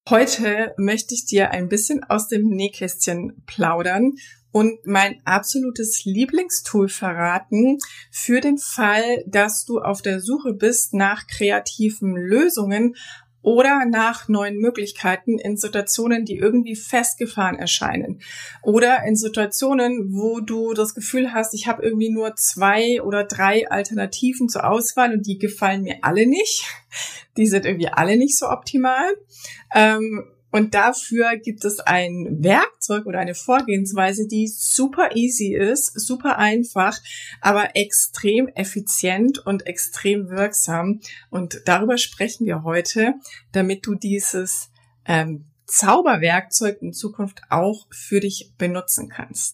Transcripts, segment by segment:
Heute möchte ich dir ein bisschen aus dem Nähkästchen plaudern und mein absolutes Lieblingstool verraten für den Fall, dass du auf der Suche bist nach kreativen Lösungen oder nach neuen Möglichkeiten in Situationen, die irgendwie festgefahren erscheinen. Oder in Situationen, wo du das Gefühl hast, ich habe irgendwie nur 2 oder 3 Alternativen zur Auswahl und die gefallen mir alle nicht. Die sind irgendwie alle nicht so optimal. Und dafür gibt es ein Werkzeug oder eine Vorgehensweise, die super easy ist, super einfach, aber extrem effizient und extrem wirksam. Und darüber sprechen wir heute, damit du dieses Zauberwerkzeug in Zukunft auch für dich benutzen kannst.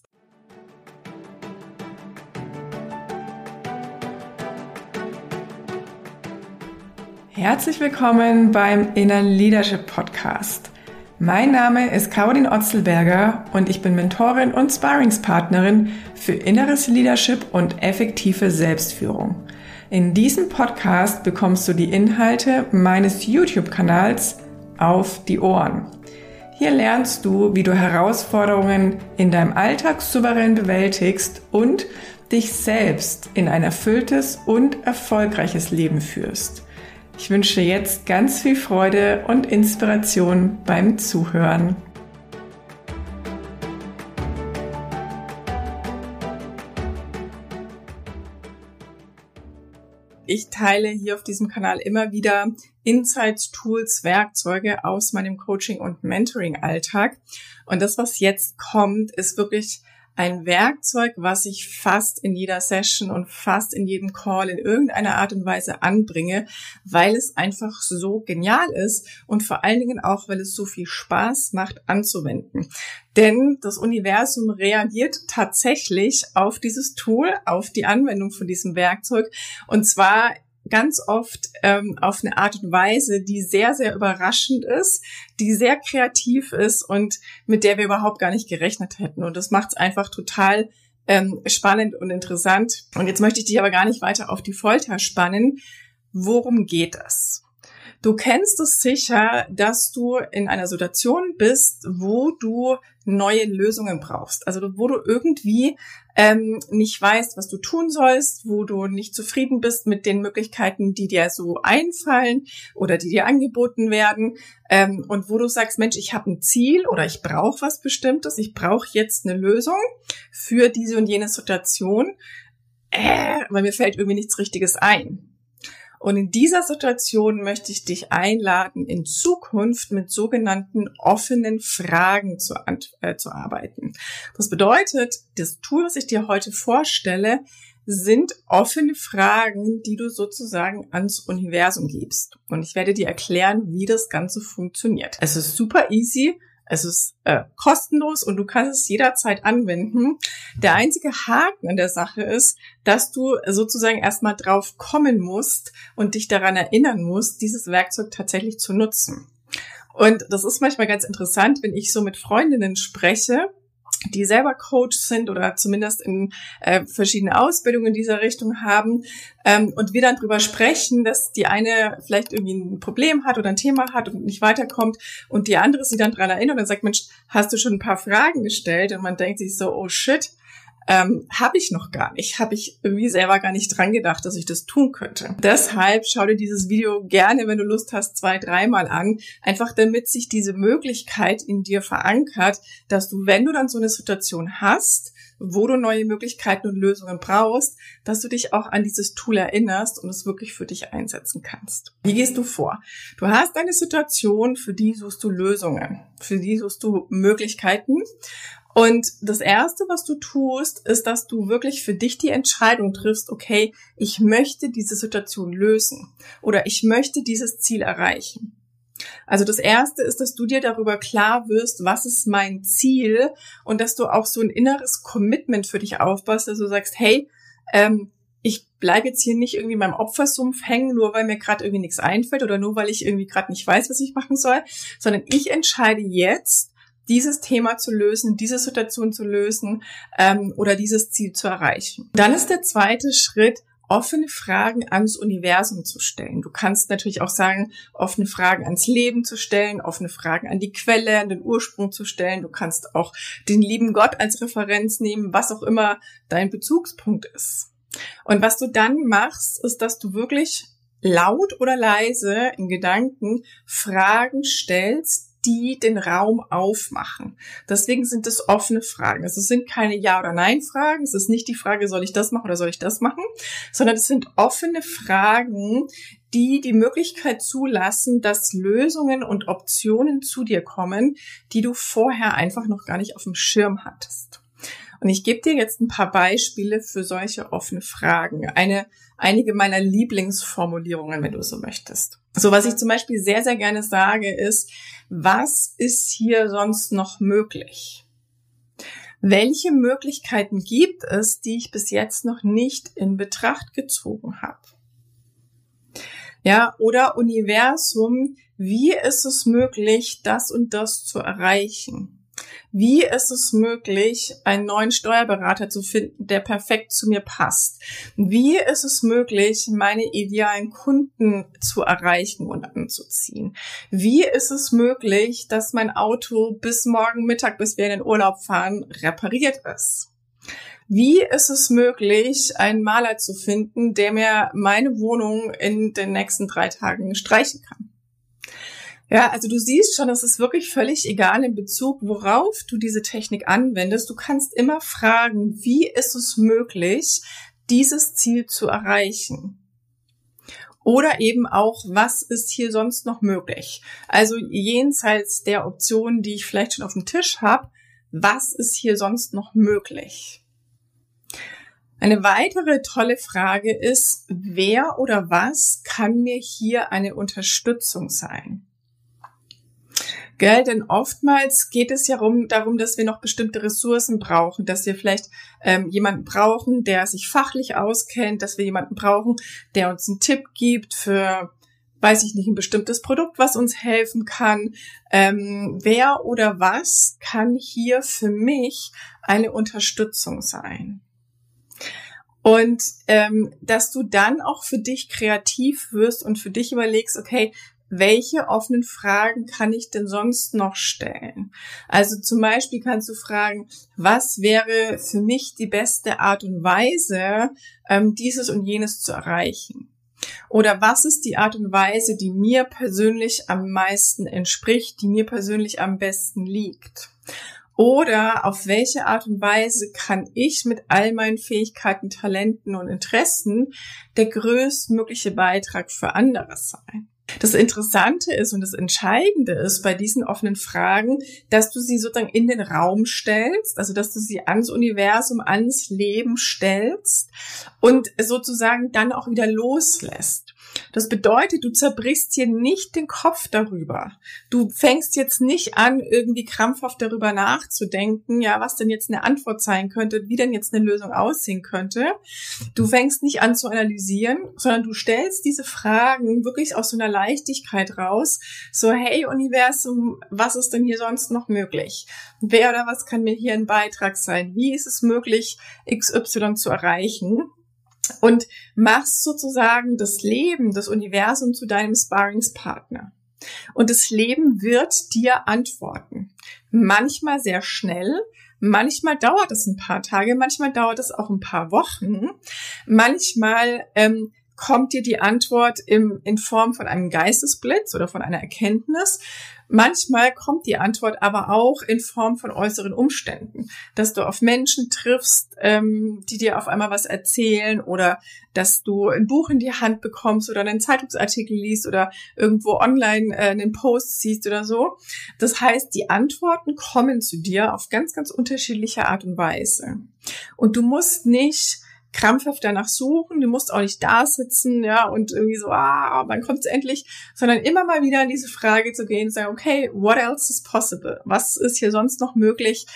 Herzlich willkommen beim Inner Leadership Podcast. Mein Name ist Caroline Otzelberger und ich bin Mentorin und Sparringspartnerin für inneres Leadership und effektive Selbstführung. In diesem Podcast bekommst du die Inhalte meines YouTube-Kanals auf die Ohren. Hier lernst du, wie du Herausforderungen in deinem Alltag souverän bewältigst und dich selbst in ein erfülltes und erfolgreiches Leben führst. Ich wünsche dir jetzt ganz viel Freude und Inspiration beim Zuhören. Ich teile hier auf diesem Kanal immer wieder Insights, Tools, Werkzeuge aus meinem Coaching- und Mentoring-Alltag. Und das, was jetzt kommt, ist wirklich ein Werkzeug, was ich fast in jeder Session und fast in jedem Call in irgendeiner Art und Weise anbringe, weil es einfach so genial ist und vor allen Dingen auch, weil es so viel Spaß macht anzuwenden. Denn das Universum reagiert tatsächlich auf dieses Tool, auf die Anwendung von diesem Werkzeug und zwar ganz oft auf eine Art und Weise, die sehr, sehr überraschend ist, die sehr kreativ ist und mit der wir überhaupt gar nicht gerechnet hätten. Und das macht es einfach total spannend und interessant. Und jetzt möchte ich dich aber gar nicht weiter auf die Folter spannen. Worum geht es? Du kennst es sicher, dass du in einer Situation bist, wo du neue Lösungen brauchst. Also wo du irgendwie nicht weißt, was du tun sollst, wo du nicht zufrieden bist mit den Möglichkeiten, die dir so einfallen oder die dir angeboten werden. Und wo du sagst, Mensch, ich habe ein Ziel oder ich brauche was Bestimmtes, ich brauche jetzt eine Lösung für diese und jene Situation, weil mir fällt irgendwie nichts Richtiges ein. Und in dieser Situation möchte ich dich einladen, in Zukunft mit sogenannten offenen Fragen zu arbeiten. Das bedeutet, das Tool, was ich dir heute vorstelle, sind offene Fragen, die du sozusagen ans Universum gibst. Und ich werde dir erklären, wie das Ganze funktioniert. Es ist super easy. Es ist kostenlos und du kannst es jederzeit anwenden. Der einzige Haken an der Sache ist, dass du sozusagen erstmal drauf kommen musst und dich daran erinnern musst, dieses Werkzeug tatsächlich zu nutzen. Und das ist manchmal ganz interessant, wenn ich so mit Freundinnen spreche, die selber Coach sind oder zumindest in verschiedene Ausbildungen in dieser Richtung haben und wir dann drüber sprechen, dass die eine vielleicht irgendwie ein Problem hat oder ein Thema hat und nicht weiterkommt und die andere sie dann daran erinnert und sagt, Mensch, hast du schon ein paar Fragen gestellt? Und man denkt sich so, oh shit, habe ich noch gar nicht. Habe ich irgendwie selber gar nicht dran gedacht, dass ich das tun könnte. Deshalb schau dir dieses Video gerne, wenn du Lust hast, 2-3 Mal an. Einfach damit sich diese Möglichkeit in dir verankert, dass du, wenn du dann so eine Situation hast, wo du neue Möglichkeiten und Lösungen brauchst, dass du dich auch an dieses Tool erinnerst und es wirklich für dich einsetzen kannst. Wie gehst du vor? Du hast eine Situation, für die suchst du Lösungen, für die suchst du Möglichkeiten. Und das Erste, was du tust, ist, dass du wirklich für dich die Entscheidung triffst, okay, ich möchte diese Situation lösen oder ich möchte dieses Ziel erreichen. Also das Erste ist, dass du dir darüber klar wirst, was ist mein Ziel und dass du auch so ein inneres Commitment für dich aufbaust, dass du sagst, hey, ich bleibe jetzt hier nicht irgendwie in meinem Opfersumpf hängen, nur weil mir gerade irgendwie nichts einfällt oder nur weil ich irgendwie gerade nicht weiß, was ich machen soll, sondern ich entscheide jetzt, dieses Thema zu lösen, diese Situation zu lösen oder dieses Ziel zu erreichen. Dann ist der zweite Schritt, offene Fragen ans Universum zu stellen. Du kannst natürlich auch sagen, offene Fragen ans Leben zu stellen, offene Fragen an die Quelle, an den Ursprung zu stellen. Du kannst auch den lieben Gott als Referenz nehmen, was auch immer dein Bezugspunkt ist. Und was du dann machst, ist, dass du wirklich laut oder leise in Gedanken Fragen stellst, die den Raum aufmachen. Deswegen sind es offene Fragen. Also es sind keine Ja- oder Nein-Fragen. Es ist nicht die Frage, soll ich das machen oder soll ich das machen, sondern es sind offene Fragen, die die Möglichkeit zulassen, dass Lösungen und Optionen zu dir kommen, die du vorher einfach noch gar nicht auf dem Schirm hattest. Und ich gebe dir jetzt ein paar Beispiele für solche offene Fragen. Einige meiner Lieblingsformulierungen, wenn du so möchtest. So, was ich zum Beispiel sehr, sehr gerne sage, ist, was ist hier sonst noch möglich? Welche Möglichkeiten gibt es, die ich bis jetzt noch nicht in Betracht gezogen habe? Ja, oder Universum, wie ist es möglich, das und das zu erreichen? Wie ist es möglich, einen neuen Steuerberater zu finden, der perfekt zu mir passt? Wie ist es möglich, meine idealen Kunden zu erreichen und anzuziehen? Wie ist es möglich, dass mein Auto bis morgen Mittag, bis wir in den Urlaub fahren, repariert ist? Wie ist es möglich, einen Maler zu finden, der mir meine Wohnung in den nächsten 3 Tagen streichen kann? Ja, also du siehst schon, es ist wirklich völlig egal in Bezug, worauf du diese Technik anwendest. Du kannst immer fragen, wie ist es möglich, dieses Ziel zu erreichen? Oder eben auch, was ist hier sonst noch möglich? Also jenseits der Optionen, die ich vielleicht schon auf dem Tisch habe, was ist hier sonst noch möglich? Eine weitere tolle Frage ist, wer oder was kann mir hier eine Unterstützung sein? Gell, denn oftmals geht es ja darum, dass wir noch bestimmte Ressourcen brauchen, dass wir vielleicht jemanden brauchen, der sich fachlich auskennt, dass wir jemanden brauchen, der uns einen Tipp gibt für, weiß ich nicht, ein bestimmtes Produkt, was uns helfen kann. Wer oder was kann hier für mich eine Unterstützung sein? Und dass du dann auch für dich kreativ wirst und für dich überlegst, okay, welche offenen Fragen kann ich denn sonst noch stellen? Also zum Beispiel kannst du fragen, was wäre für mich die beste Art und Weise, dieses und jenes zu erreichen? Oder was ist die Art und Weise, die mir persönlich am meisten entspricht, die mir persönlich am besten liegt? Oder auf welche Art und Weise kann ich mit all meinen Fähigkeiten, Talenten und Interessen der größtmögliche Beitrag für andere sein? Das Interessante ist und das Entscheidende ist bei diesen offenen Fragen, dass du sie sozusagen in den Raum stellst, also dass du sie ans Universum, ans Leben stellst und sozusagen dann auch wieder loslässt. Das bedeutet, du zerbrichst hier nicht den Kopf darüber. Du fängst jetzt nicht an, irgendwie krampfhaft darüber nachzudenken, ja, was denn jetzt eine Antwort sein könnte, wie denn jetzt eine Lösung aussehen könnte. Du fängst nicht an zu analysieren, sondern du stellst diese Fragen wirklich aus so einer Leichtigkeit raus. So, hey Universum, was ist denn hier sonst noch möglich? Wer oder was kann mir hier ein Beitrag sein? Wie ist es möglich, XY zu erreichen? Und machst sozusagen das Leben, das Universum zu deinem Sparringspartner. Und das Leben wird dir antworten. Manchmal sehr schnell, manchmal dauert es ein paar Tage, manchmal dauert es auch ein paar Wochen. Manchmal kommt dir die Antwort in Form von einem Geistesblitz oder von einer Erkenntnis. Manchmal kommt die Antwort aber auch in Form von äußeren Umständen, dass du auf Menschen triffst, die dir auf einmal was erzählen oder dass du ein Buch in die Hand bekommst oder einen Zeitungsartikel liest oder irgendwo online einen Post siehst oder so. Das heißt, die Antworten kommen zu dir auf ganz, ganz unterschiedliche Art und Weise. Und du musst nicht krampfhaft danach suchen, du musst auch nicht da sitzen, ja, und irgendwie so, wann kommt's endlich, sondern immer mal wieder an diese Frage zu gehen und sagen, okay, what else is possible? Was ist hier sonst noch möglich?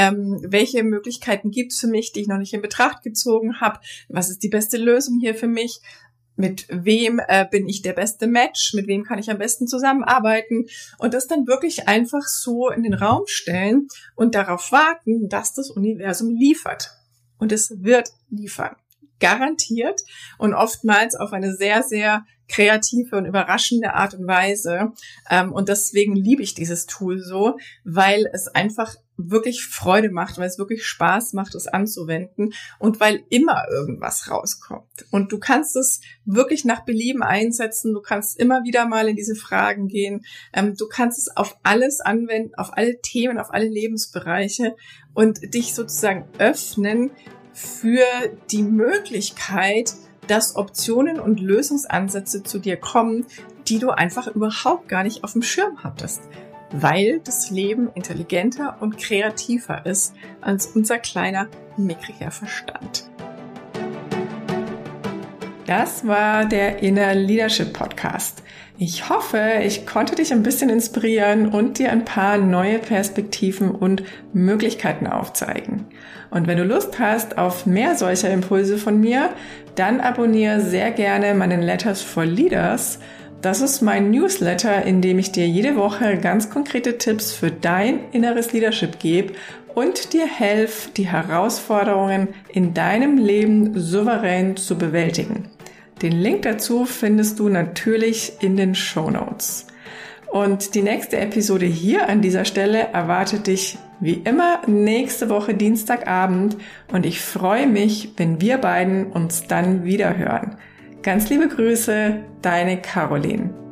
Welche Möglichkeiten gibt's für mich, die ich noch nicht in Betracht gezogen habe? Was ist die beste Lösung hier für mich? Mit wem bin ich der beste Match? Mit wem kann ich am besten zusammenarbeiten? Und das dann wirklich einfach so in den Raum stellen und darauf warten, dass das Universum liefert. Und es wird liefern. garantiert und oftmals auf eine sehr, sehr kreative und überraschende Art und Weise. Und deswegen liebe ich dieses Tool so, weil es einfach wirklich Freude macht, weil es wirklich Spaß macht, es anzuwenden und weil immer irgendwas rauskommt. Und du kannst es wirklich nach Belieben einsetzen, du kannst immer wieder mal in diese Fragen gehen, du kannst es auf alles anwenden, auf alle Themen, auf alle Lebensbereiche und dich sozusagen öffnen für die Möglichkeit, dass Optionen und Lösungsansätze zu dir kommen, die du einfach überhaupt gar nicht auf dem Schirm hattest, weil das Leben intelligenter und kreativer ist als unser kleiner, mickriger Verstand. Das war der Inner Leadership Podcast. Ich hoffe, ich konnte dich ein bisschen inspirieren und dir ein paar neue Perspektiven und Möglichkeiten aufzeigen. Und wenn du Lust hast auf mehr solcher Impulse von mir, dann abonniere sehr gerne meinen Letters for Leaders. Das ist mein Newsletter, in dem ich dir jede Woche ganz konkrete Tipps für dein inneres Leadership gebe und dir helfe, die Herausforderungen in deinem Leben souverän zu bewältigen. Den Link dazu findest du natürlich in den Shownotes. Und die nächste Episode hier an dieser Stelle erwartet dich wie immer nächste Woche Dienstagabend und ich freue mich, wenn wir beiden uns dann wieder hören. Ganz liebe Grüße, deine Caroline.